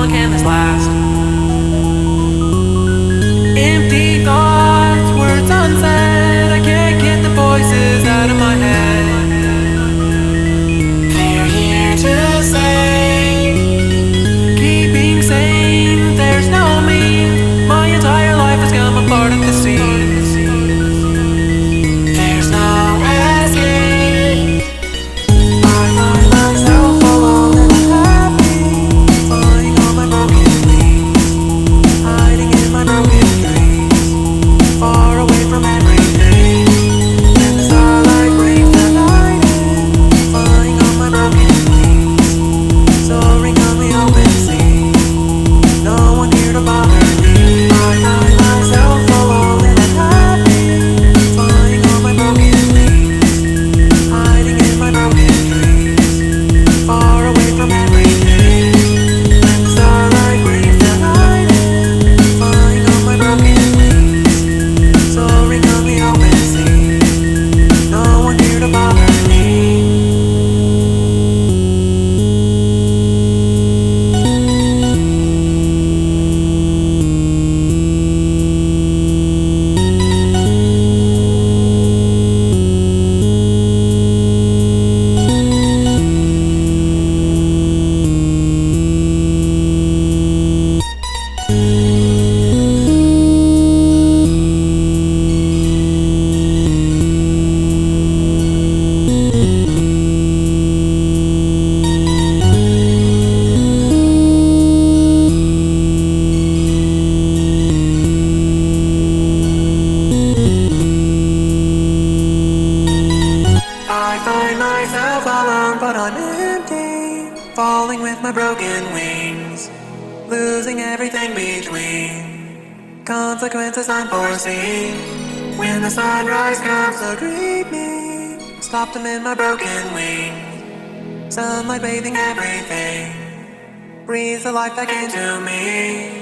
can this last? Empty thoughts, words unsaid. I can't get the voices out of my head. They're here to say, keep being sane. There's no me. My entire life has come apart at the seams. There's no escape. I find myself alone and unhappy, flying on my broken wings, hiding in my broken dreams, far away from everything. And the starlight brings the light in, flying on my broken wings, soaring on the open sea. No one here to bother me. I find myself alone and unhappy, flying on my broken wings, hiding in my broken dreams, far away from everything. When the starlight brings the light in, flying on my broken wings, soaring on the open sea. No one here to bother me. I find myself alone, but I'm empty, falling with my broken wings, losing everything between, consequences unforeseen. When the sunrise comes to greet me, stop them in my broken wings, sunlight bathing everything, breathe the life back into me.